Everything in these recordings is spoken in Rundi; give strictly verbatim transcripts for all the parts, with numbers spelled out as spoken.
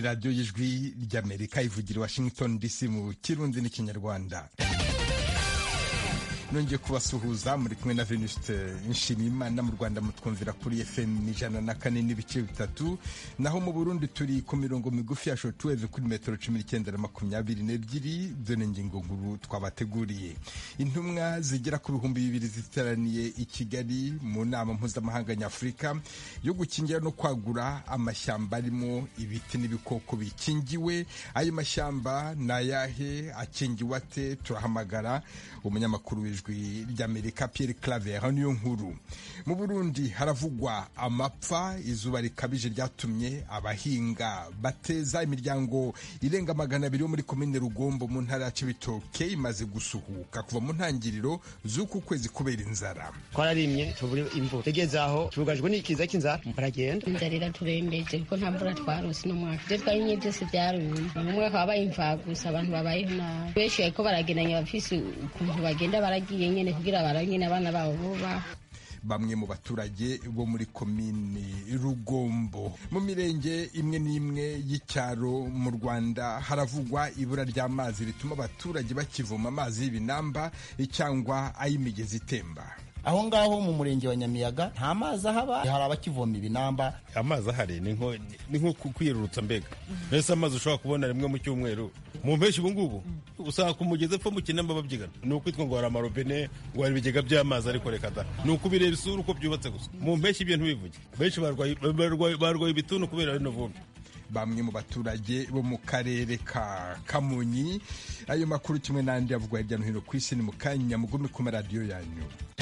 radiyo y'ijwi ry'Amerika ivugira Washington D C mu Kirundi n'ikinyarwanda. Nongeye kubasuhuza muri kumwe na Venuste Nshimiyimana. Mu Rwanda mutwumvira kuri F M ijana na kane n'ibice bitatu, naho mu Burundi turi ku mirongo migufi ya shortwave kuri metero cumi n'icyenda na makumyabiri n'ebyiri. Dore ingingo nkuru twabateguriye. Intumwa zigera ku bihumbi bibiri ziteraniye i Kigali mu nama mpuzamahanga nyafurika yo gukingira no kwagura amashyamba arimo ibiti n'ibikoko bikingiwe. Ayo mashyamba nayahe, akingiwe ate? Turahamagara umunyamakuru w'ijwi ry'Amerika Pierre Claver niyo nkuru. Mu Burundi haravugwa amapfa, izuba rikabije ryatumye abahinga bateza imiryango irenga magana abiri yo muri komine Rugombo mu ntara ya Cibitoke imaze gusuhuka kuva mu ntangiriro z'uku kwezi kubera inzara. Twararimye tubura imvura, tegeze aho tugajwe n'ikiza cy'inzara mparagenda. Inzara iraturembeje kuko nta mvura twarose no mwaka. Je twarinye byose byarumye. Mu mwaka wabaye imva gusa abantu babayeho nabi. Benshi ariko baragendanya bafise ukuntu bagenda baragiye nyene kugira baranyene abana babo buba. Bamwe mu baturage bo muri komini Rugombo. Mu mirenge imwe n'imwe y'icyaro mu Rwanda haravugwa ibura ry'amazi rituma abaturage bakivoma amazi y'ibinamba cyangwa ay'imigezi itemba. Aho ngaho mu murenge wa Nyamiyaga nta mazi ahaba, hari abakivoma ibinamba. Amazi ahari ni nko ni nko kwirurutsa mbega. Mbese amazi ushobora kubona rimwe mu cyumweru. Mu mpeshyi ubu ngubu usanga ku mugezi epfo mu Kinamba babyigana. Ni ukwitwa ngo hari amarobine, ngo hari ibigega by'amazi ariko reka da. Ni ukubireba isura uko byubatse gusa. Mu mpeshyi ibintu bivuge. Benshi barwaye barwaye ibituntu kubera rino vumbi. Bamwe mu baturage bo mu karere ka Kamonyi. Ayo makuru kimwe n'andi avugwa hirya no hino ku isi ni mu kanya mugume ku maradiyo yanyu.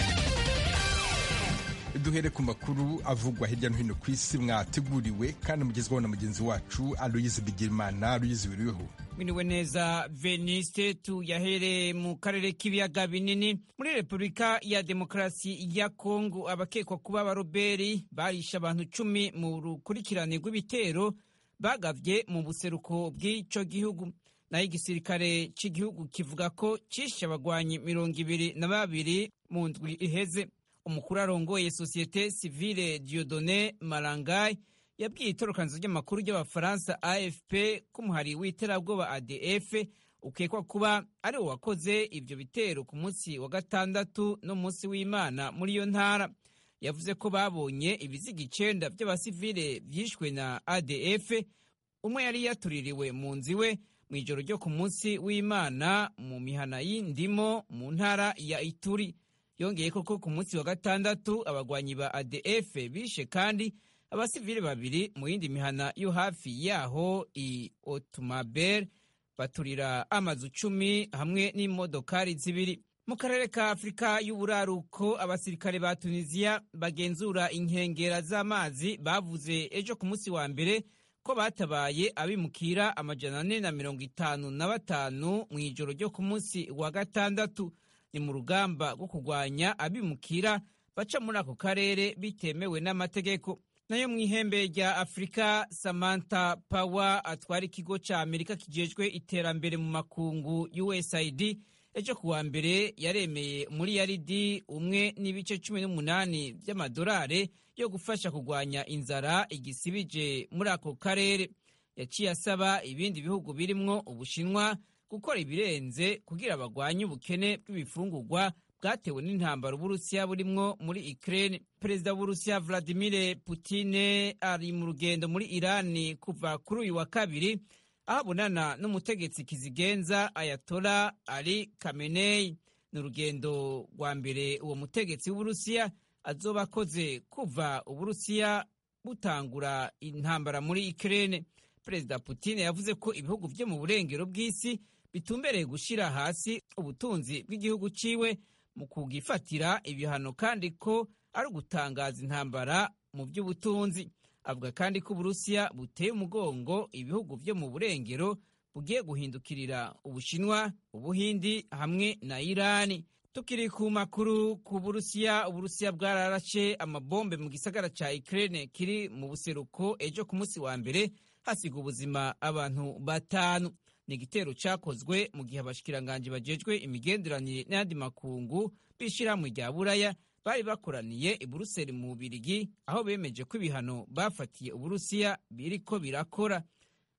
Duhere ku makuru avugwa hirya no hino ku isi mwateguriwe kandi mugezwaho na mugenzi wacu Aloyize Bigirimana. Aloyize wiriweho? Mwiriwe neza Veniste. Tuyahere mu karere k'ibiyaga binini. Muri Repubulika ya Demokarasi ya Kongo abakekwa kuba abaroberi barisha abantu cumi mu rukurikirane rw'ibitero bagavye mu buseruko bw'ico gihugu. Naho igisirikare cy'igihugu kivuga ko cishe abagwanyi mirongo ibiri na babiri mu ndwi iheze. Umukuru arongoye Societe Civile Dieudonné Malangayi yabwiye itorokanzo ry'amakuru ry'abafaransa A F P ko umuhari w'iterabwoba A D F ukekwa kuba ari wo wakoze ivyo bitero ku munsi wa gatandatu no munsi w'Imana muri iyo ntara. Yavuze ko babonye ibiziga icenda by'abasivile vyishwe na A D F. Umwe yari yatuririwe mu nzu iwe mw'ijoro ryo ku munsi w'Imana mu mihana y'indimo mu ntara ya Ituri. Yongeye koko ku munsi wa gatandatu abagwanyi ba A D F bishe kandi abasivile babiri mu yindi mihana yo hafi yaho i Otumabel, baturira amazu cumi hamwe n'imodokari zibiri. Mu karere ka Afrika y'uburaruko abasirikare ba Tunisia bagenzura inkengera z'amazi bavuze ejo ku munsi wa mbere ko batabaye abimukira amajana ane na mirongo itanu na batanu mu ijoro ryo ku munsi wa gatandatu. Ni mu rugamba rwo kurwanya abimukira baca muri ako karere bitemewe n'amategeko. Nayo mu ihembe rya Afrika, Samantha Power atwara ikigo ca Amerika kijejwe iterambere mu makungu U S A I D ejo kuwa mbere yaremeye muri yaridi umwe n'ibice cumi n'umunani by'amadolari yo gufasha kurwanya inzara igisibije muri ako karere. Yaciye asaba ibindi bihugu birimwo Ubushinwa gukora ibirenze kugira bagwanye ubukene bw'ibifungurwa bwatewe n'intambara Uburusiya burimwo muri Ukraine. Perezida w'Uburusiya Vladimir Putin ari mu rugendo muri Irani kuva kuri uyu wa kabiri aho abonana n'umutegetsi kizigenza Ayatollah Ali Khamenei. Ni urugendo rwa mbere uwo mutegetsi w'Uburusiya azoba akoze kuva Uburusiya butangura intambara muri Ukraine. Perezida Putin yavuze ko ibihugu byo mu burengero bw'isi bitumbereye gushira hasi ubutunzi bw'igihugu ciwe mu kugifatira ibihano kandi ko ari ugutangaza intambara mu by'ubutunzi. Avuga kandi ko Uburusiya buteye umugongo ibihugu byo mu burengero bugiye guhindukirira Ubushinwa, Ubuhindi hamwe na Irani. Tukiri ku makuru ku Burusiya, Uburusiya bwararashe amabombe mu gisagara ca Ukraine kiri mu buseruko ejo ku munsi wa mbere hasiga ubuzima abantu batanu. Ni igitero cakozwe mu gihe abashikiranganje bajejwe imigenderanire n'andi makungu bishirahamwe rya Buraya bari bakoraniye i Buruseli mu Bubiligi aho bemeje ko ibihano bafatiye Uburusiya biriko birakora.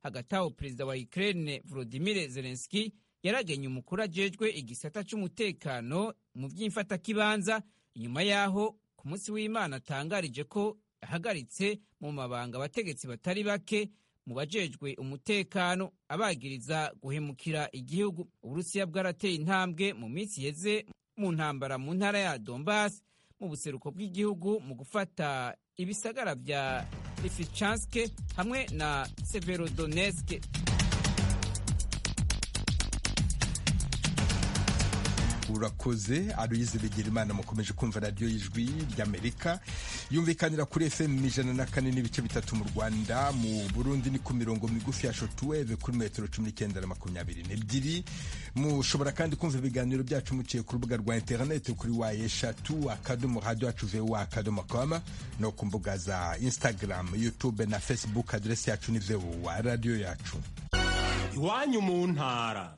hagati aho perezida wa Ukraine Volodymyr Zelensky yaragenye umukuru ajejwe igisata c'umutekano mu vy'imfatakibanza inyuma yaho ku munsi w'Imana atangarije ko yahagaritse mu mabanga abategetsi batari bake mu bajejwe umutekano abagiriza guhemukira igihugu. Uburusiya bwarateye intambwe mu minsi yeze mu ntambara mu ntara ya Donbass mu buseruko bw'igihugu mu gufata ibisagara vya Lysychansk hamwe na Severodonetsk. Urakoze Aloyize Bigirimana. Mukomeje kumva radiyo y'ijwi ry'Amerika yumvikanira kuri F M ijana na kane n'ibice bitatu mu Rwanda, mu Burundi ni ku mirongo migufi ya shortwave kuri metero cumi n'icyenda na makumyabiri n'ebyiri. Mushobora kandi kumva ibiganiro byacu muciye ku rubuga rwa interineti kuri wa eshatu akadomo radio yacu voa akadomo com no ku mbuga za Instagram, YouTube na Facebook. Adresi yacu ni voa radio yacu. Iwanyu mu ntara.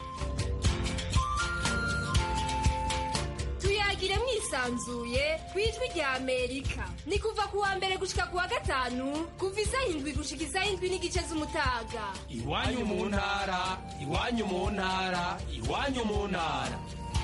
Tuyagire mwisanzuye kwijwi rya Amerika. Ni kuva kuwa mbere gushika kuwa gatanu kuva isaha indwi gushika isaha indwi n'igice z'umutaga. Iwanyu mu ntara, iwanyu mu ntara, iwanyu mu ntara.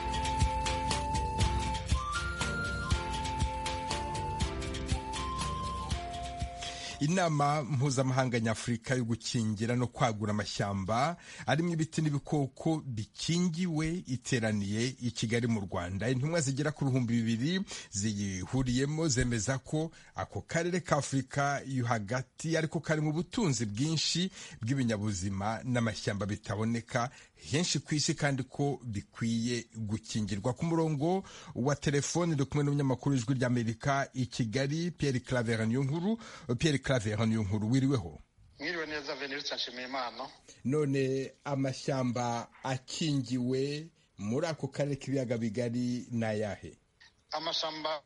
Inama mpuzamahanga nyafurika yo gukingira no kwagura amashyamba arimo ibiti n'ibikoko bikingiwe iteraniye i Kigali mu Rwanda. Intumwa zigera ku bihumbi bibiri ziyihuriyemo zemeza ko ako karere ka Afurika yo hagati ariko kari mu butunzi bwinshi bw'ibinyabuzima n'amashyamba bitaboneka henshi ku isi kandi ko bikwiye gukingirwa. Ku murongo wa telefoni ndi kumwe n'umunyamakuru w'ijwi ry'Amerika i Kigali, Pierre Claver Niyonkuru. Pierre Claver Niyonkuru, wiriweho? Mwiriwe neza Venerutse Nshimiyimana. None amashyamba akingiwe muri ako karere k'ibiyaga bigari n'ayahe? Amashamba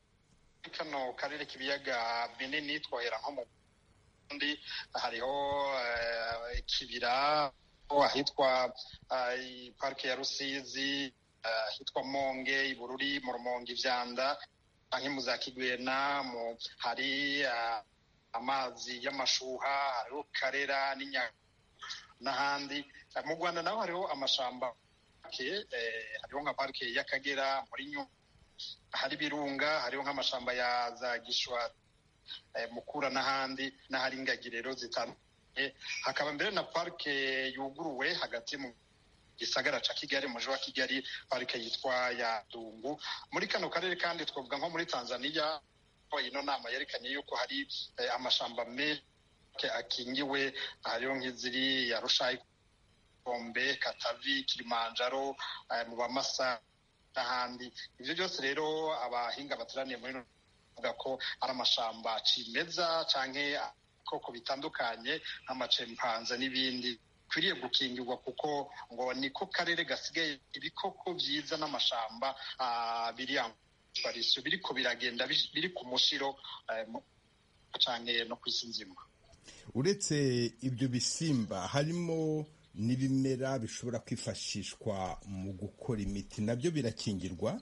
kano karere k'ibiyaga binini twohera nko mu Burundi hariho uh, kibira ahitwa uh, parike ya Rusizi, ahitwa uh, Monge, Ibururi, mu Rumonge, Ivyanda, anke mu za Kigwena, mu hari uh, amazi y'amashuha, hariho Karera n'Inyaga n'ahandi. Mu Rwanda naho hariho amashamba ke eh, hariho nka parike y'Akagera muri Nyungwe, hari Birunga, hariho nk'amashamba ya za Gishwa, eh, Mukura n'ahandi, n'ahari ingagi rero zitandukanye. Hakaba mbere na parike yuguruwe hagati mu gisagara ca Kigali, mu mujyi wa Kigali, parike yitwa ya Dungu. Muri kano karere kandi twavuga nko muri Tanzania, ino nama yerekanye yuko hari eh, amashamba menshi akingiwe, hariho nk'iziri ya Rushayi, Gombe, Katavi, Kilimanjaro, eh, mu Bamasa n'ahandi. Ivyo byose rero abahinga bateraniye muri no bavuga ko ari amashamba cimeza canke koko bitandukanye nk'amacempanze n'ibindi kwiriye gukingirwa, kuko ngo niko karere gasigaye ibikoko vyiza n'amashamba uh, biri parisyo biriko biragenda biri ku mushiro uh, canke no kwisi nzima. Uretse ibyo bisimba harimo n'ibimera bishobora kwifashishwa mu gukora imiti, nabyo birakingirwa?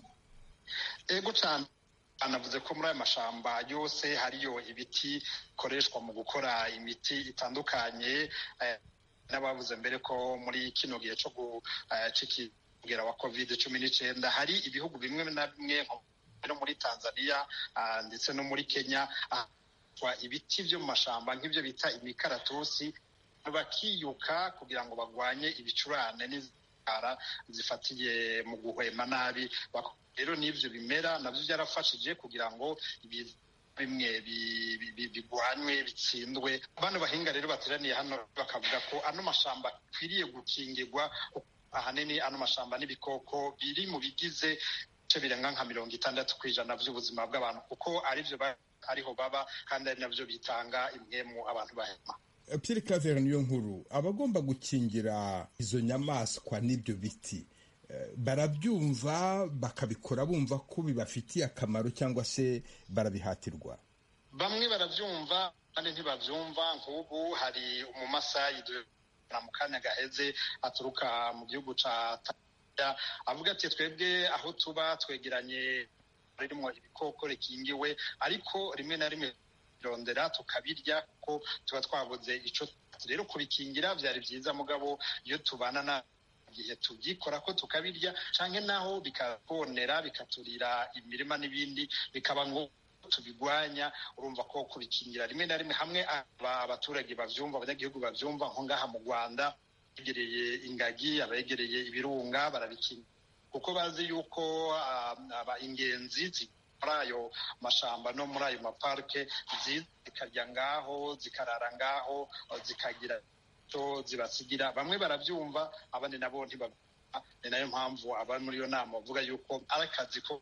Ego cyane. Anavuze ko muri aya mashamba yose hariyo ibiti bikoreshwa mu gukora imiti itandukanye, eh, n'abavuze mbere ko muri kino gihe cyo gukigera wa covid cumi n'icyenda hari ibihugu bimwe na bimwe nko muri Tanzania uh, ndetse no muri Kenya uh, ibiti byo mu mashamba nk'ibyo bita imikaratusi bakiyuka kugira ngo bagwanye ibicurane n'indwara zifatiye mu guhema nabi. Rero n'ivyo bimera navyo byarafashije kugira ngo bimwe bigwanywe bitsindwe. Abantu bahinga rero bateraniye hano bakavuga ko ano mashamba akwiriye gukingirwa, ahanini ano mashamba n'ibikoko biri mu bigize ce birenga nka mirongo itandatu kw'ijana vy'ubuzima bw'abantu, kuko arivyo ariho baba kandi ari navyo bitanga impwemu abantu bahema. Pierre Claver Niyonkuru, abagomba gukingira izo nyamaswa n'ibyo biti barabyumva bakabikora bumva ko bibafitiye akamaro cyangwa se barabihatirwa? Bamwe barabyumva kandi ntibabyumva. Nk'ubu hari umumasayi na mu kanya gaheze aturuka mu gihugu ca Tanzania avuga ati twebwe aho tuba twegeranye ririmo ibikoko rikingiwe, ariko rimwe na rimwe rondera tukabirya kuko tuba twabuze ico rero kubikingira byari byiza mugabo iyo tubana na igihe tugikora ko tukabirya canke naho bikabonera bikaturira imirima n'ibindi bikaba ngo tubigwanya. Urumva ko kubikingira rimwe na rimwe hamwe abaturage bavyumva, abanyagihugu bavyumva, nko ngaha mu Rwanda begereye ingagi, abegereye ibirunga barabikingira kuko bazi yuko aba ingenzi muri ayo mashamba no muri ayo maparke zikarya ngaho, zikarara ngaho, zikagira to zibasigira. Bamwe baravyumva, abandi nabo ntibabona. Ni nayo mpamvu aba muri iyo nama bavuga yuko ari akazi ko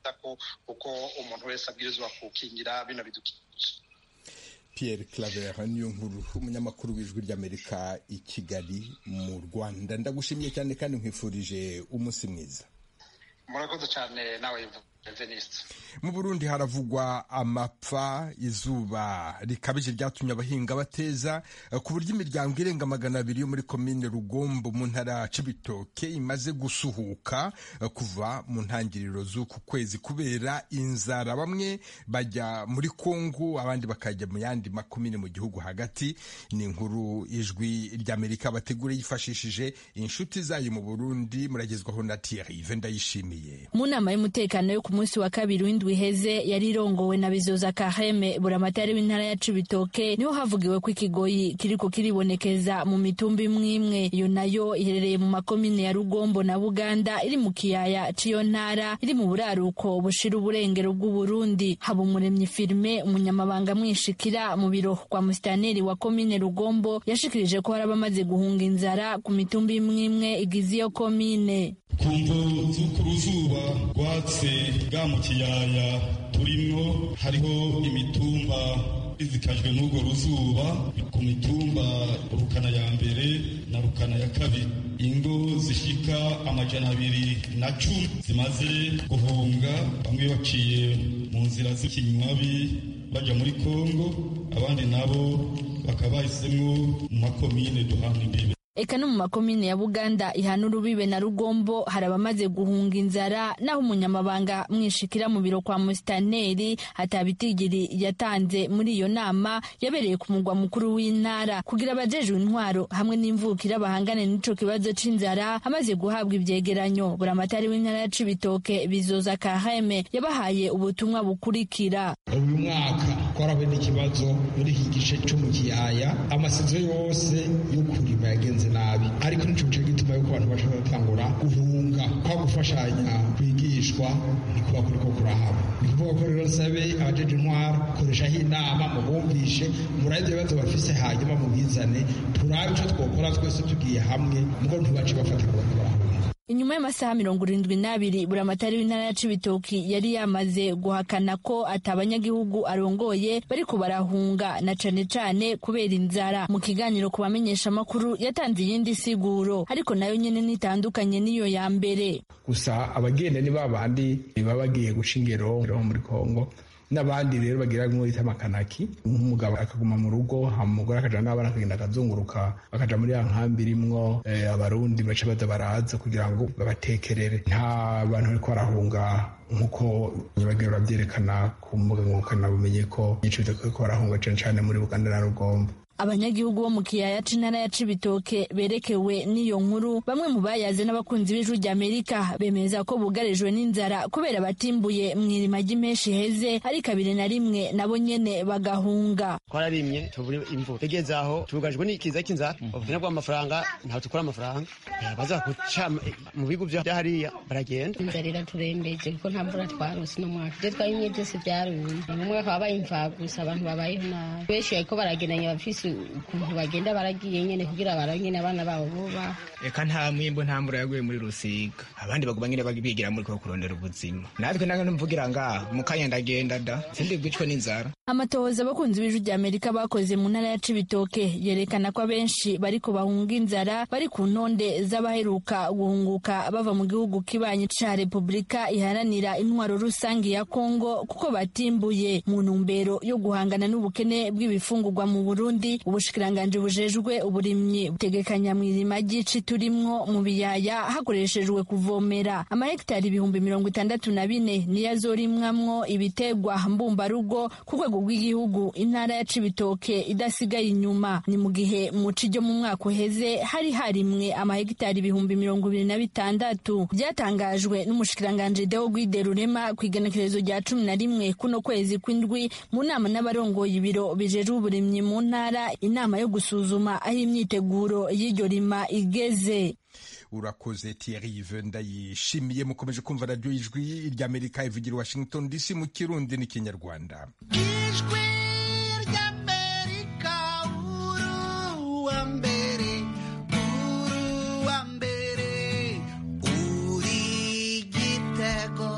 kuko umuntu wese abwirizwa kukingira bino bidukikije. Pierre Claver niyo nkuru, umunyamakuru w'Ijwi ry'Amerika i Kigali mu Rwanda. Ndagushimiye cyane kandi nkwifurije umunsi mwiza. Murakoze cyane nawe Veniste. Mu Burundi haravugwa amapfa, izuba rikabije ryatumye abahinga bateza ku buryo imiryango irenga magana abiri yo muri komine Rugombo mu ntara Cibitoke imaze gusuhuka kuva mu ntangiriro z'uku kwezi kubera inzara. Bamwe bajya muri Kongo, abandi bakajya mu yandi makomine mu gihugu hagati. Ni inkuru Ijwi ry'Amerika bategura yifashishije inshuti zayo mu Burundi. Muragezwaho na Thierry Vendayishimiye. Mu nama y'umutekano yo munsi wa kabiri w'indwi heze yari rongowe na Bizoza Kaheme buramatari w'intara ya Cibitoke, niho havugiwe ko ikigoyi kiriko kiribonekeza mu mitumba imwe. Iyo nayo iherereye mu makomine ya Rugombo na Buganda, iri mu kiyaya ciyo ntara, iri mu buraruko bushira uburengero bw'u Burundi. Habumuremyi Firme, umunyamabanga mwishikira mu biro kwa musitanteri wa komine Rugombo, yashikirije ko harabamaze guhunga inzara ku mitumba imwe igize iyo komine. Kumvo z'ukuruzuba rwatse bwa mu kiyaya turimwo, hariho imitumba izikajwe n'urwo ruzuba. Ku mitumba Rukana ya mbere na Rukana ya kabiri, ingo zishika amajana abiri na cumi zimaze guhunga, bamwe baciye mu nzira z'ikinywabi baja muri Kongo, abandi nabo bakaba bahisemwo mu makomine duhana imbibe. Eka no mu makomine ya Buganda ihana urubibe na Rugombo hari abamaze guhunga inzara, naho umunyamabanga mwishikira mu biro kwa musitanteri hatabitigiri yatanze muri iyo nama yabereye ku mugwa mukuru w'intara kugira abajejwe intwaro hamwe n'imvukira bahangane n'ico kibazo c'inzara. Amaze guhabwa ivyegeranyo, buramatari w'intara ya Cibitoke Bizoza Kaheme yabahaye ubutumwa bukurikira. Uyu mwaka twarahuye n'ikibazo muri iki gice cyo mu kiyaya, amasizo yose yo kurima yagenze nabi, ariko nico cyo gituma yuko abantu bashobora gutangura guhunga, kwa gufashanya kwigishwa nikuba kuriko kurahaba. Nikuvuga ko rero sabe abajeje intwaro koreshaho inama mubumvishe muraje bazo bafise, hanyuma mubizane turabe ico twokora twese tugiye hamwe, mugo ntibace bafata kubakora. Inyuma y'amasaha mirongo irindwi n'abiri buramatari w'intara ya Cibitoki yari yamaze guhakana ko atabanyagihugu arongoye bariko barahunga na cane cane kubera inzara. Mu kiganiro ku bamenyesha makuru yatanze iyindi siguro, ariko nayo nyene nitandukanye niyo ya mbere. Gusa abagenda ni babandi baba bagiye guca ingero muri Kongo, n'abandi rero bagira ngo yita makanaki, umugabo akaguma mu rugo, umugore akaja n'abana akagenda akazunguruka akaja muri ya nkambi irimwo eh, abarundi baca baza baraza kugira ngo babatekerere. Nta bantu bariko barahunga nkuko nyabagero bavyerekana ku mbuga ngurukana bumenye ko ico bitako barahunga cane cane muri Buganda na Rugombo. Abanyagihugu bo mu kiyaya c'intara ya Cibitoke berekewe n'iyo nkuru, bamwe mu bayaze n'abakunzi b'Ijwi ry'Amerika bemeza ko bugarijwe n'inzara kubera batimbuye mw'irima ry'impeshi heze, ari kabiri na rimwe nabo nyene bagahunga. Twararimye tubure imvura tegeze aho tubugajwe n'ikiza cy'inzara, ubuzina bw'amafaranga ntaho tukora amafaranga, baza guca mu bigo bya hariya baragenda. Inzara iraturembeje kuko nta mvura twarose no mwaka, je twayimye byose byarumye, mu mwaka wabaye imva gusa, abantu babayeho nabi, benshi ariko baragendanya bafise ukuntu bagenda baragiye nyene kugira baranyene abana babo boba. Eka nta mwimbo nta mvura yaguye muri Rusiga, abandi baguma nyene bagibigira muri ko kurondera ubuzima. Natwe nanga numvugira ngaha mukanya ndagenda da sindi bwicwe n'inzara. Amatohoza abakunzi b'Ijwi ry'Amerika bakoze mu ntara ya Cibitoke yerekana ko abenshi bariko bahunga inzara bari ku ntonde z'abaheruka guhunguka bava mu gihugu kibanyi ca Republika iharanira intwaro rusangi ya Kongo, kuko batimbuye mu ntumbero yo guhangana n'ubukene bw'ibifungurwa mu Burundi kabiri ubushikiranganji bujejwe uburimyi butegekanya mu irima ry'ici turimwo mu biyaya hakoreshejwe kuvomera amahegitari ibihumbi mirongo itandatu na bine niyo azorimwamwo ibitegwa mbumbarugo ku rwego rw'igihugu, intara ya Cibitoke idasigaye inyuma. Ni mu gihe mu ci ryo mu mwaka uheze hari harimwe amahegitari ibihumbi mirongo ibiri na bitandatu. Byatangajwe n'umushikiranganji Deo Guide Rurema ku igenekerezo rya cumi na rimwe kuno kwezi kw'indwi mu nama n'abarongoye ibiro bijejwe uburimyi mu ntara, inama yo gusuzuma aho imyiteguro y'iryo rima igeze. Urakoze Thierry Ndayishimiye. Mukomeje kumva radio Ijwi ry'Amerika ivugira Washington D C mu Kirundi n'Ikinyarwanda. Ijwi ry'Amerika uru wa mbere uru wa mbere uri Gitego.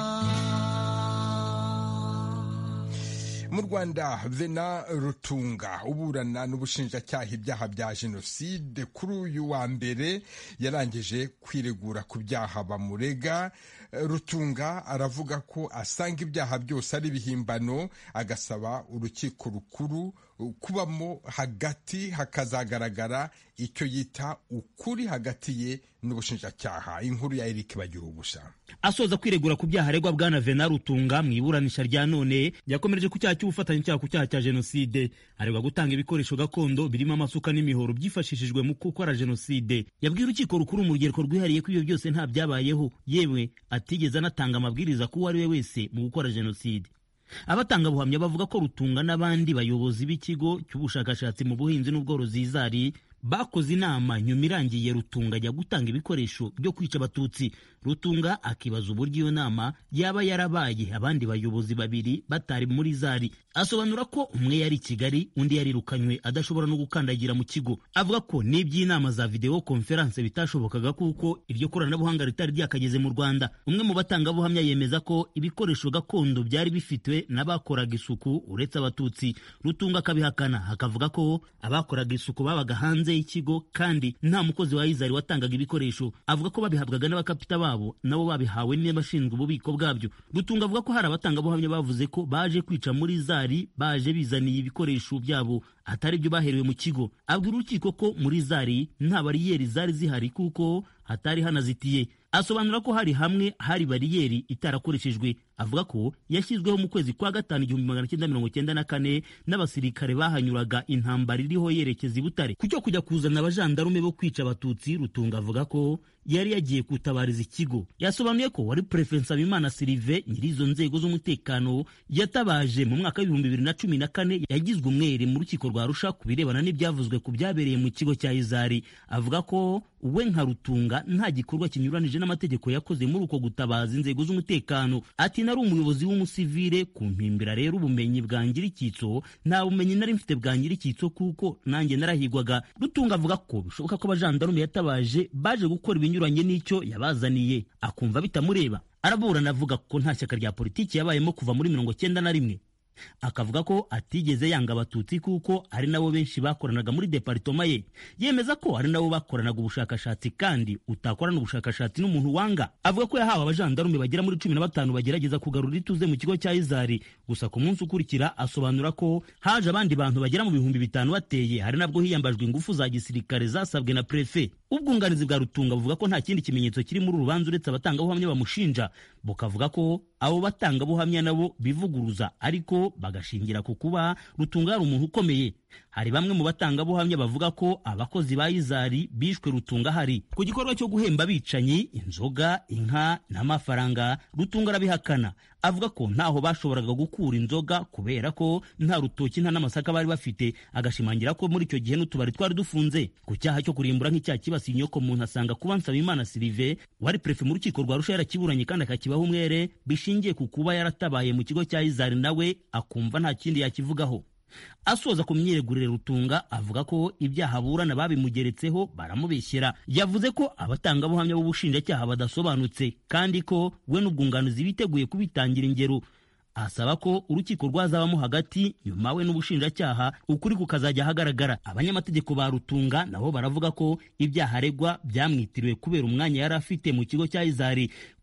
Mu Rwanda Vena Rutunga uburana n'ubushinjacyaha ibyaha bya jenoside kuri uyu wa mbere yarangije kwiregura ku byaha bamurega. Rutunga aravuga ko asanga ibyaha byose ari ibihimbano, agasaba urukiko rukuru kubamo hagati hakazagaragara icyo yita ukuri hagati ye n'ubushinjacyaha. Inkuru ya Eric Bagirugusa. Asoza kwiregura ku byaha aregwa Bwana Vena Rutunga mu iburanisha rya none yakomereje ku cyaha cy'ubufatanyacyaha ku cyaha cya jenoside. Aregwa gutanga ibikoresho gakondo birimo amasuka n'imihoro byifashishijwe mu gukora jenoside. Yabwiye urukiko rukuru mu rugereko rwihariye ko ibyo byose nta byabayeho, yewe atigeze anatanga amabwiriza ko uwo ari we wese mu gukora jenoside. Abatanga buhamya bavuga ko Rutunga n'abandi bayobozi b'ikigo cy'ubushakashatsi mu buhinzi n'ubworozi Izari bakoze inama nyuma irangiye Rutunga ajya gutanga ibikoresho byo kwica abatutsi. Rutunga akibaza uburyo iyo nama yaba yarabaye abandi bayobozi babiri batari muri Izari. Asobanura ko umwe yari i Kigali undi yarirukanywe adashobora no gukandagira mu kigo. Avuga ko n'iby'inama za video conference bitashobokaga kuko iryo koranabuhanga ritari ryakageze mu Rwanda. Umwe mu batangabuhamya yemeza ko ibikoresho gakondo byari bifitwe n'abakoraga isuku uretse abatutsi. Rutunga akabihakana, akavuga ko abakoraga isuku babaga hanze y'ikigo kandi nta mukozi wa Izari watangaga ibikoresho. Avuga ko babihabwaga n'abakapita babo nabo babihawe n'abashinzwe ububiko bwabyo. Rutunga avuga ko hari abatangabuhamya bavuze ko baje kwica muri Izari baje bizaniye ibikoresho byabo atari byo baherewe mu kigo. Abwira urukiko ko muri Izari nta bariyeri zari zihari kuko hatari hanazitiye. Asobanura ko hari hamwe hari bariyeri itarakoreshejwe. Avuga ko yashyizweho mu kwezi kwa gatanu igihumbi magana cyenda mirongo cyenda na kane n'abasirikare bahanyuraga intambara iriho yerekeza i Butare kucyo kujya kuzana abajandarume bo kwica abatutsi. Rutunga avuga ko yari yagiye kutabariza ikigo. Yasobanuye ko wari Prefet Nsabimana Sylvain nyirizo nzego z'umutekano yatabaje mu mwaka w'ibihumbi bibiri na cumi na kane yagizwe umwere mu rukiko rwa Arusha kubirebana n'ibyavuzwe ku byabereye mu kigo cya Izari. Avuga ko we nka Rutunga nta gikorwa kinyuranije n'amategeko yakoze muri uko gutabaza inzego z'umutekano. Ati nari umuyobozi w'umusivile ku mpimbira rero ubumenyi bwangira icyitso nta bumenyi nari mfite bwangira icyitso kuko nanjye narahigwaga. Rutunga avuga ko bishoboka ko abajandarume yatabaje baje gukora ibinyuranye n'icyo yabazaniye akumva bitamureba. Araburana avuga ko nta shyaka rya politiki yabayemo kuva muri mirongo cyenda na rimwe. Akavuga ko atigeze yanga abatutsi kuko ari nabo benshi bakoranaga muri departoma ye. Yemeza ko ari nabo bakoranaga ubushakashatsi kandi utakorana ubushakashatsi n'umuntu wanga. Avuga ko yahawe abajandarume bagera muri cumi na batanu bagerageza kugarura ituze mu kigo cya Izari. Gusa ku munsi ukurikira asobanura ko haje abandi bantu bagera mu bihumbi bitanu bateye, hari nabwo hiyambajwe ingufu za gisirikare zasabwe na Prefet. Ubwunganizi bwa Rutunga buvuga ko nta kindi kimenyetso kiri muri urubanza uretse abatangabuhamya bamushinja. Bukavuga ko abo batangabuhamya nabo bivuguruza ariko bagashingira ku kuba Rutunga ari umuntu ukomeye. Hari bamwe mu batangabuhamya bavuga ko abakozi ba Izari bishwe Rutunga hari ku gikorwa cyo guhemba bicanyi inzoga, inka n'amafaranga. Rutunga arabihakana, avuga ko ntaho bashoboraga gukura inzoga kubera ko nta rutoki nta n'amasaka bari bafite. Agashimangira ko muri icyo gihe n'utubari twari dufunze. Ku cyaha cyo kurimbura nk'icyaha kibasiye inyoko muntu asanga kuba Nsabimana Sylvain wari Prefet mu rukiko rwa Arusha yarakiburanye kandi akakibaho umwere bishingiye ku kuba yaratabaye mu kigo cya Izari nawe akumva nta kindi yakivugaho. Asoza ku myiregurire Rutunga avuga ko ibyaha burana babimugeretseho baramubeshyera. Yavuze ko abatangabuhamya b'ubushinjacyaha badasobanutse kandi ko we n'ubwunganizi biteguye kubitangira ingero. Asaba ko urukiko rwazabamo hagati nyuma we n'ubushinjacyaha ukuri kukazajya hagaragara. Abanyamategeko ba Rutunga nabo baravuga ko ibyaha aregwa byamwitiriwe kubera umwanya yari afite mu kigo cya Izari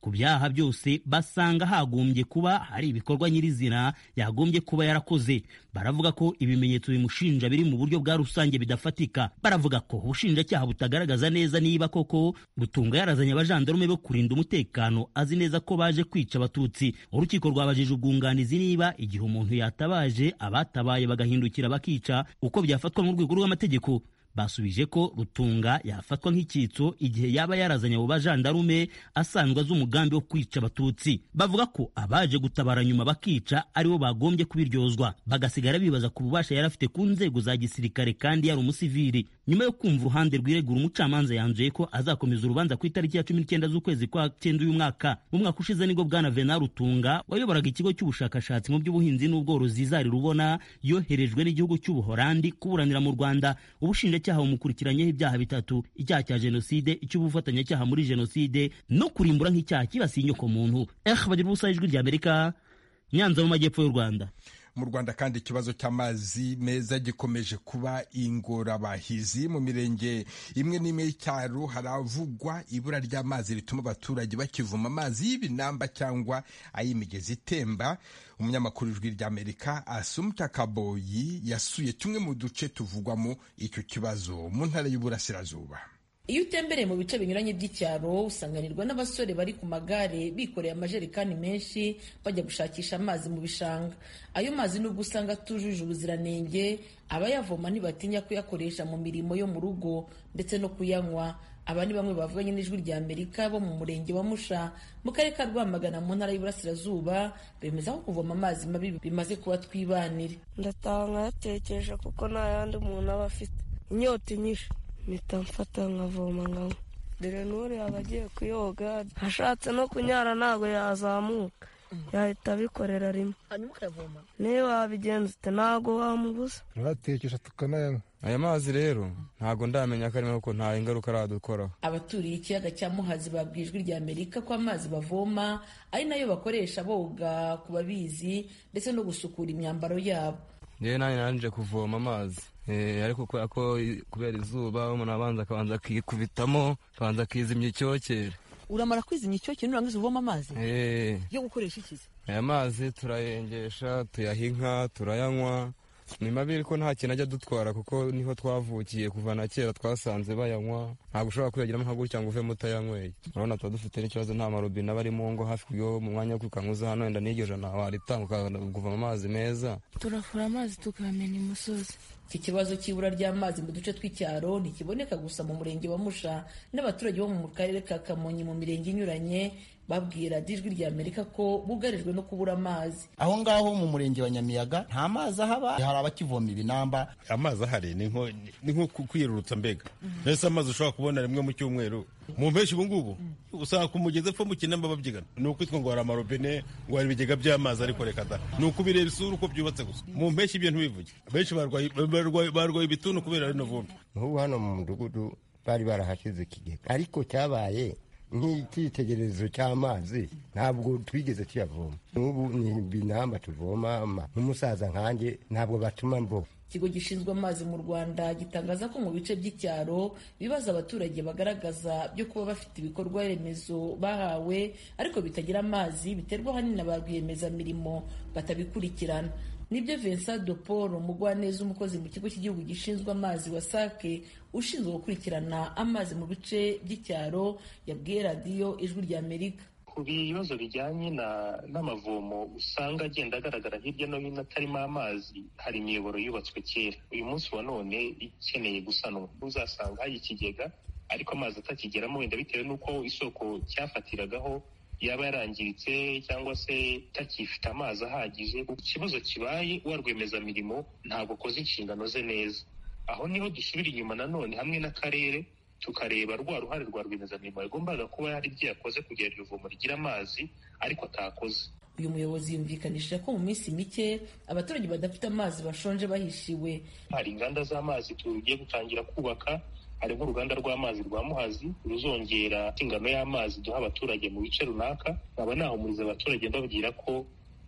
ku byaha byose basanga hagombye kuba hari ibikorwa nyirizina yagombye kuba yarakoze. Baravuga ko ibimenyetso bimushinja biri mu buryo bwa rusange bidafatika. Baravuga ko ubushinjacyaha butagaragaza neza niba koko Rutunga yarazanye abajandarume bo kurinda umutekano azi neza ko baje kwica abatutsi. Urukiko rwabajije ubwunganizi niba igihe umuntu yatabaje abatabaye bagahindukira bakica uko byafatwa mu rwego rw'amategeko. Basubije ko Rutunga yafatwa nk'icyitso igihe yaba yarazanye abo bajandarume asanzwe azi umugambi wo kwica abatutsi. Bavuga ko abaje gutabara nyuma bakica aribo bagombye kubiryozwa, bagasigara bibaza ku bubasha yari afite ku nzego za gisirikare kandi yari umusivili. Nyuma yo kumva uruhande rw'iregura, umucamanza yanzuye ko azakomeza urubanza ku itariki ya cumi n'icyenda z'ukwezi kwa cyenda uyu mwaka. Mu mwaka ushize nibwo bwana Venant Rutunga wayoboraga ikigo cy'ubushakashatsi mu by'ubuhinzi n'ubworozi Zari Rubona yoherejwe n'igihugu cy'Ubuholandi kuburanira mu Rwanda. Ubushinjacyaha bumukurikiranyeho ibyaha bitatu: icyaha cya jenoside, icy'ubufatanyacyaha muri jenoside no kurimbura nk'icyaha kibasiye inyoko muntu. Eh bagira ubusa ijwi rya Amerika, Nyanza mu majyepfo y'u Rwanda. Mu Rwanda kandi ikibazo cy'amazi meza gikomeje kuba ingorabahizi. Mu mirenge imwe n'imwe y'icyaro haravugwa ibura ry'amazi rituma abaturage bakivoma amazi y'ibinamba cyangwa ay'imigezi itemba. Umunyamakuru w'ijwi ry'Amerika Assumpta Kaboyi yasuye tumwe mu duce tuvugwamo icyo kibazo mu ntara y'Uburasirazuba. Iyo utembereye mu bice binyuranye by'icyaro usanganirwa n'abasore bari ku magare bikoreye amajerekani menshi bajya gushakisha amazi mu bishanga. Ayo mazi nubwo usanga atujuje ubuziranenge, abayavoma ntibatinya kuyakoresha mu mirimo yo mu rugo ndetse no kuyanywa. Aba ni bamwe bavuganye n'ijwi rya Amerika bo mu murenge wa Musha mu karere ka Rwamagana mu ntara y'Iburasirazuba, bemeza ko kuvoma amazi mabi bimaze kuba twibanire. Ndataha nkayatekesha kuko nta yandi umuntu aba afite, inyota inyishe mpita mfata nkavoma nkanywa. Dore n'uri aba agiye kuyoga, ashatse no kunyara ntabwo yazamuka, yahita abikorera rimwe. Hanyuma ukayavoma? Niyo wabigenza ute ntabwo wamubuza. Turatekesha tukanayanywa. Aya mazi rero ntabwo ndamenya ko arimo, ko nta ingaruka aradukoraho. Abaturiye ikiyaga cya Muhazi babwiye ijwi rya Amerika ko amazi bavoma ari nayo bakoresha boga ku babizi ndetse no gusukura imyambaro yabo. Yewe nanjye nanje kuvoma amazi, eh ariko kubera ko kubera izuba umuntu abanza akabanza akikubitamo, akabanza akizimya icyokere. Uramara kwizimya icyokere nurangiza uvoma amazi? Eh yo gukoresha ikizi? Aya mazi turayengesha, tuyahinka, turayanywa. Ni mabi ko nta kintu ajya dutwara kuko niho twavukiye kuva na kera, twasanze bayanywa. Ntabwo ushobora kuyagiramo nka gutya ngo uve mutayanyweye. Urabona tuba dufite n'ikibazo, nta marobine aba ari mu ngo hafi yo mu mwanya wo kukanguza hano, wenda n'iryo jana waritanga ukavoma amazi meza. Turafura amazi tukamena imusozi. Iki kibazo cy'ibura ry'amazi mu duce tw'icyaro ntikiboneka gusa mu murenge wa Musha. N'abaturage bo mu karere ka Kamonyi mu mirenge inyuranye babwira ijwi rya Amerika ko bugarijwe no kubura amazi. Aho ngaho mu murenge wa Nyamiyaga nta mazi ahaba, hari abakivoma ibinamba. Amazi ahari ni nko ni nko kwirurutsa mbega. Nese amazi ushobora kubona rimwe mu cyumweru. Mu mpeshyi ubu ngubu usanga ku mugezi epfo mu kinamba babyigana. Ni ukwitwa ngo hari amarobine, ngo hari ibigega by'amazi ariko reka da. Ni ukubireba isura uko byubatse gusa. Mu mpeshyi ibyo ntibivuge. Benshi barwaye barwaye ibituntu kubera rino vumbi. Ubu hano mu mudugudu bari barahashize ikigega, ariko cyabaye nk'icyitegererezo cy'amazi ntabwo twigeze tuyavoma. N'ubu ni binamba tuvoma, nk'umusaza nkanjye ntabwo batuma mbo. Ikigo gishinzwe amazi mu Rwanda gitangaza ko mu bice by'icyaro bibaza abaturage bagaragaza byo kuba bafite ibikorwa remezo bahawe ariko bitagira amazi biterwa ahanini na ba rwiyemezamirimo batabikurikirana. Nibyo Vincent de Paul, umugwaneza umukozi mu kigo cy'igihugu gishinzwe amazi wasake ushinzwe gukurikirana amazi mu bice by'icyaro yabwiye radiyo ijwi rya Amerika. Ku bibazo bijyanye n'amavomo usanga agenda agaragara hirya no hino atarimo amazi, hari imiyoboro yubatswe kera. Uyu munsi wa none ikeneye gusanwa, uzasanga hari ikigega ariko amazi atakigeramo, wenda bitewe n'uko isoko cyafatiragaho yaba yarangiritse cyangwa se itakifite amazi ahagije. Ikibazo kibaye wa rwiyemezamirimo ntabwo akoze inshingano ze neza. Aho niho dusubira inyuma nanone hamwe n'akarere tukareba rwa ruhare rwa rwiyemezamirimo yagombaga kuba hari ibyo yakoze kugira iryo vomo rigira amazi ariko atakoze. Uyu muyobozi yumvikanisha ko mu minsi mike abaturage badafite amazi bashonje bahishiwe. Hari inganda z'amazi tugiye gutangira kubaka, hari nk'uruganda rw'amazi rwa Muhazi ruzongera ingano y'amazi duha abaturage mu bice runaka. Nkaba nahumuriza abaturage mbabwira ko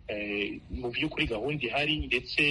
mu by'ukuri gahunda ihari ndetse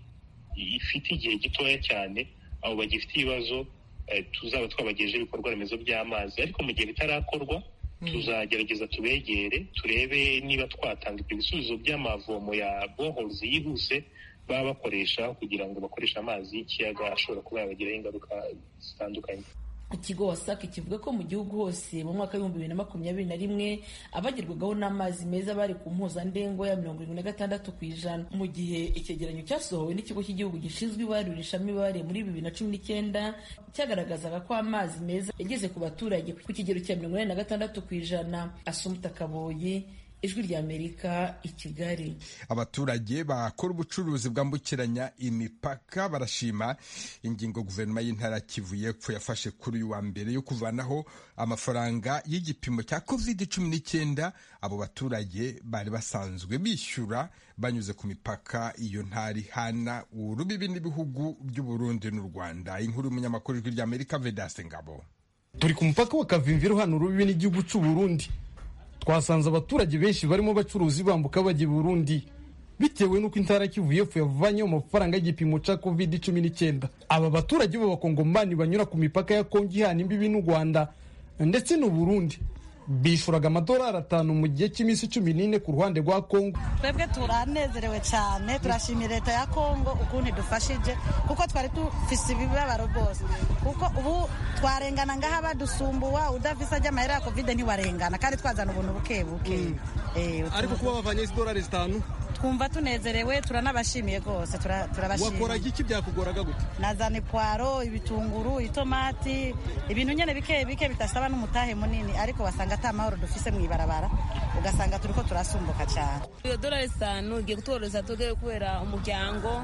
ifite igihe gitoya cyane. Abo bagifite ibibazo tuzaba twabagejeje ibikorwa remezo by'amazi, ariko mu gihe bitarakorwa tuzagerageza tubegere turebe niba twatanga ibyo bisubizo by'amavomo ya boreholes yihuse baba bakoresha kugira ngo bakoreshe amazi y'ikiyaga ashobora kuba yabagiraho ingaruka zitandukanye. Ikigo wasake kivuga ko mu gihugu hose mu mwaka w'ibihumbi bibiri na makumyabiri na rimwe abagerwagaho n'amazi meza bari ku mpuzandengo ya mirongo irindwi na gatandatu ku ijana, mu gihe icyegeranyo cyasohowe n'ikigo cy'igihugu gishinzwe ibarurishamibare muri bibiri na cumi n'icyenda cyagaragazaga ko amazi meza yageze ku baturage ku kigero cya mirongo inani na gatandatu ku ijana. Asumuta Kaboyi, Ijwi ry'Amerika, i Kigali. Abaturage bakora ubucuruzi bwambukiranya imipaka barashima ingingo guverinoma y'intara Kivu y'Epfo yafashe kuri uyu wa mbere yo kuvanaho amafaranga y'igipimo cya covid cumi n'icyenda abo baturage bari basanzwe bishyura banyuze ku mipaka iyo ntari hana urubibi n'ibihugu by'u Burundi n'u Rwanda. Inkuru y'umunyamakuru w'Ijwi ry'Amerika Vedaste Ngabo. Turi ku mupaka wa Kavimviro hano urubibi n'igihugu cy'u Burundi. Twasanze abaturage benshi barimo bacuruzi bambuka bajya Burundi bitewe nuko intara Kivu y'Epfo yavanyeho amafaranga y'igipimo cya covid cumi n'icyenda. Aba baturage b'abakongomani banyura ku mipaka ya Kongo ihana imbibi n'u Rwanda ndetse n'u Burundi bishuraga amadolari atanu mu gihe cy'iminsi cumi n'ine ku ruhande rwa Kongo. Twebwe turanezerewe cyane, turashimira leta ya Kongo ukuntu idufashije kuko twari dufise ibibabaro rwose, kuko ubu twarengana ngaha badusumbuwa udafise ajya amahera ya covid ntiwarengana kandi twazana ubuntu buke buke. Mm. Eh, ariko kuba bavanye dolari zitanu twumva tunezerewe, turanabashimiye rwose, turabashimiye. Wakora iki byakugoraga gute? Nazane poiro, ibitunguru, itomati, ibintu nyene bike bike bitasaba n'umutahe munini, ariko wasanga ata mahoro dufise mwibarabara ugasanga turiko turasumbuka cyane. Iyo dolari zitanu igiye kutworoza tugiye kubera umuryango,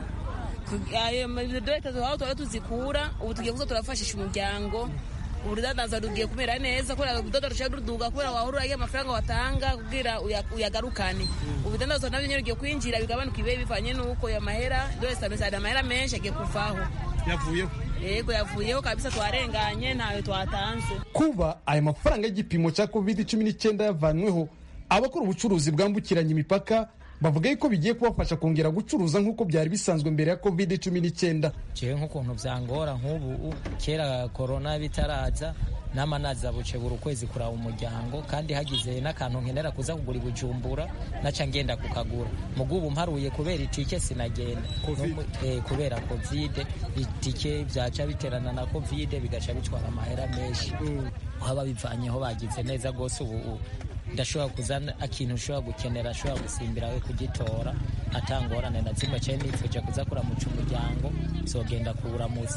ayo dolari zitanu aho twari tuzikura ubu tugiye kuza turafashisha umuryango. Urudandaza rugiye kumera neza kubera urudodo rushaka ruduga kubera wahurura ya mafaranga watanga kugira uyagarukane. Ubudandaza nabyo nyine rugiye kwinjira bigabanuka ibe bivanye nuko ya mahera dore sabesada mahera menshi agiye kuvaho. Yavuyeho. Yego yavuyeho kabisa, twarenganye ntawe twatanze. Kuba aya mafaranga y'igipimo cya covid cumi n'icyenda yavanweho, abakora ubucuruzi bwambukiranya imipaka bavuga yuko bigiye kubafasha kongera gucuruza nk'uko byari bisanzwe mbere ya covid cumi n'icyenda. Jewe nk'ukuntu byangora nk'ubu kera corona bitaraza n'amanaza buce buri kwezi kuraba umuryango kandi hagize n'akantu nkenera kuza kugura ibujumbura naca ngenda kukagura mugubu mparuye kubera itike sinagenda eh, kubera covid itike byaca biterana na covid bigaca bitwara amahera menshi. Mm. Haba bivanyeho bagize neza gose ubu ndashobora kuzana akintu ushobora gukenera ashobora gusimbira we kugitora atangorane na zimwe cyane nifuje kuza kuramuca umuryango zogenda kuwuramuza.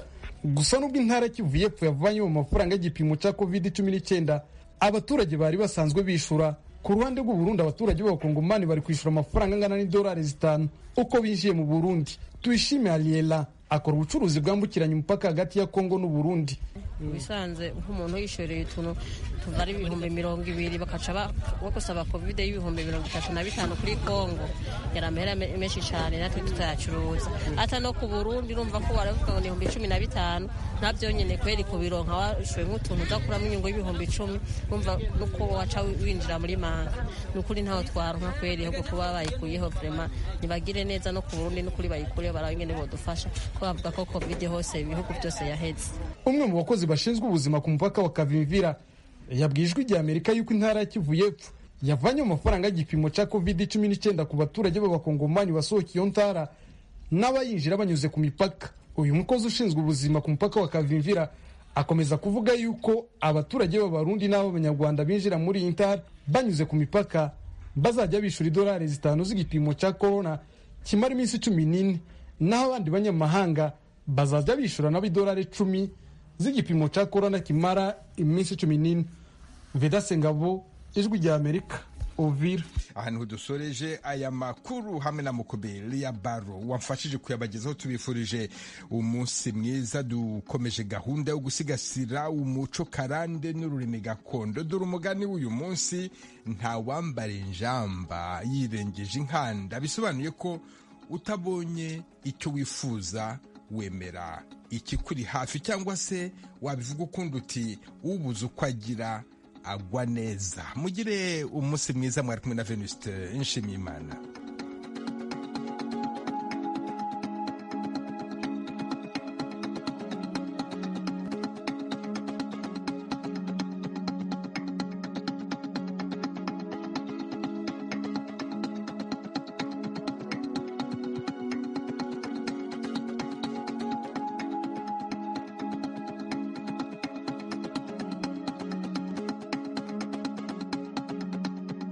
Gusa nubwo intara Kivu y'Epfo yavanye mu mafaranga y'igipimo cya covid cumi n'icyenda abaturage bari basanzwe bishura. Ku ruhande rw'u Burundi abaturage b'abakongomani bari kwishura amafaranga angana n'idolari zitanu uko binjiye mu Burundi. Tuyishime Aliela akora ubucuruzi bwambukiranya umupaka hagati ya Kongo n'u Burundi. Bisanze nk'umuntu yishoreye utuntu tuvari ibihumbi mirongo ibiri bakaca bakosaba covid y'ibihumbi mirongo itatu na bitanu kuri Kongo yaramera menshi cyane natwe tutayacuruza. Ata no ku Burundi urumva ko baravuga ngo ni ibihumbi cumi na bitanu nabyo nyene kweri ku bironka washoye nk'utuntu udakuramo inyungu y'ibihumbi icumi urumva nuko waca winjira muri manga nukuri ntaho twaronka kweri ahubwo kuba bayikuyeho vraiment nibagire neza no ku Burundi nukuri bayikureho barabingene bodufasha ko bavuga ko covid hose ibihugu byose yaheze. Umwe mu bakozi bashinzwe ubuzima ku mupaka wa Kavimvira yabwijwe igihe Amerika yuko intara ya Kivu y'Epfo yavanye amafaranga y'igipimo cya covid cumi n'icyenda ku baturage b'abakongomani basohoka iyo ntara n'abayinjira banyuze ku mipaka. Uyu mukozi ushinzwe ubuzima ku mupaka wa Kavimvira akomeza kuvuga yuko abaturage b'abarundi n'abanyarwanda binjira muri iyi ntara banyuze ku mipaka bazajya bishura idolari zitanu z'igipimo cya corona kimara iminsi cumi n'ine, naho abandi banyamahanga bazajya bishura nabo idolari icumi z'igipimo cya corona kimara iminsi cumi n'ine. Vedaste Ngabo, Ijwi ry'Amerika, Uvira. Ahantu dusoreje aya makuru hamwe na Mukobeli ya Baro wamfashije kuyabagezaho, tubifurije umunsi mwiza. Dukomeje gahunda yo gusigasira umuco karande n'ururimi gakondo. Dore umugani w'uyu munsi: nta wambara injamba yirengeje inkanda. Bisobanuye ko utabonye icyo wifuza wemera ikikuri hafi, cyangwa se wabivuga ukundi uti ubuze uko agira agwa neza. Mugire umunsi mwiza. Mwari kumwe na Venuste Nshimiyimana.